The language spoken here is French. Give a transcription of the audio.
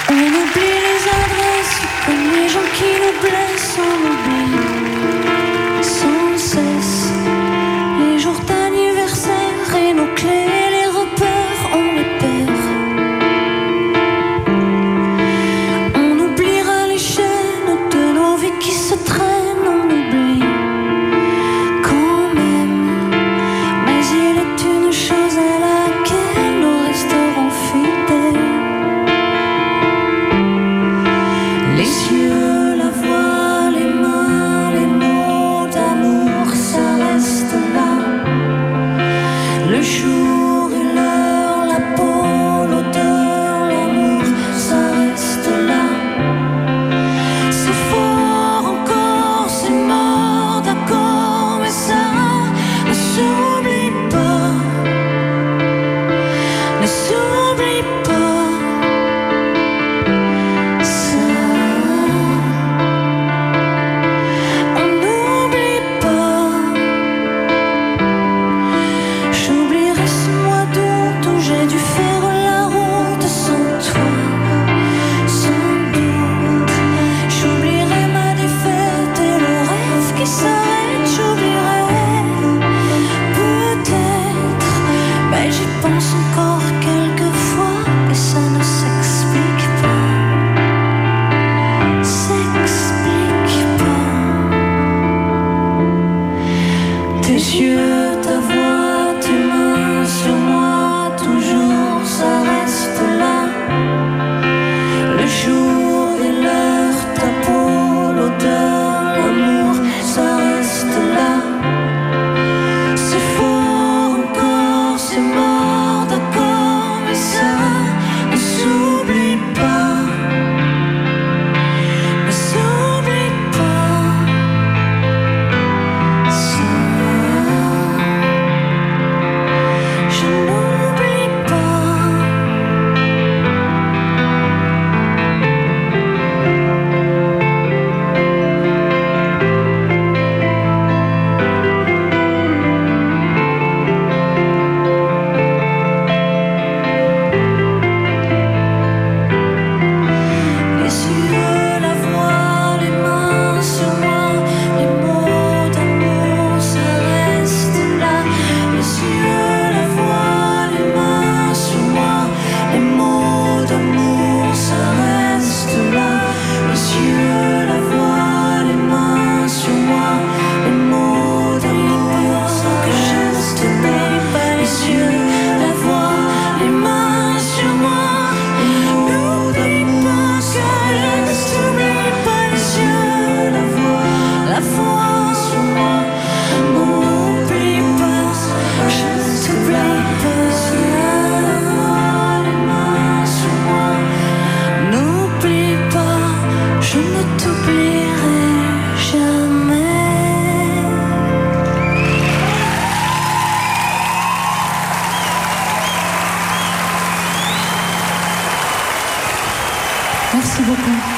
On oublie les adresses comme les gens qui nous blessent. On oublie sans cesse les jours d'anniversaire et nos clés, les repères, on les perd. On oubliera les chaînes de nos vies qui se traînent. On oublie quand même, mais il est une chose à laquelle nous resterons fidèles. Les yeux, la voix, les mains, les mots d'amour, ça reste là. Le jour et l'heure, la peau, l'odeur, l'amour, ça reste là. C'est fort encore, c'est mort, d'accord, mais ça ne s'oublie pas. Ne s'oublie pas. Ça, on n'oublie pas. J'oublierai ce mois d'août où j'ai dû faire la route sans toi, sans doute. J'oublierai ma défaite et le rêve qui s'arrête. J'oublierai peut-être, mais j'y pense encore quelquefois et ça ne s'explique pas. S'explique pas. Tes yeux, ta voix, tes mains sur moi, toujours ça reste là. Le jour et l'heure, ta peau, l'odeur, l'amour, ça reste là. C'est fort encore, c'est mort, d'accord, mais ça ne s'oublie pas. Ne s'oublie pas. Ça, je n'oublie pas. Les yeux, la voix, les mains sur moi, les mots d'amour, ça reste là. Les yeux, la voix, les mains sur moi, les mots d'amour, ça reste là. Les yeux, la voix, les mains sur moi, les mots d'amour, ça reste là. Les yeux, la voix, les mains sur moi, n'oublie pas que je ne t'oublie pas. Les yeux, la voix sur moi, n'oublie pas, je ne t'oublie pas. La voix, les mains sur moi, n'oublie pas, je ne t'oublierai jamais. Merci beaucoup.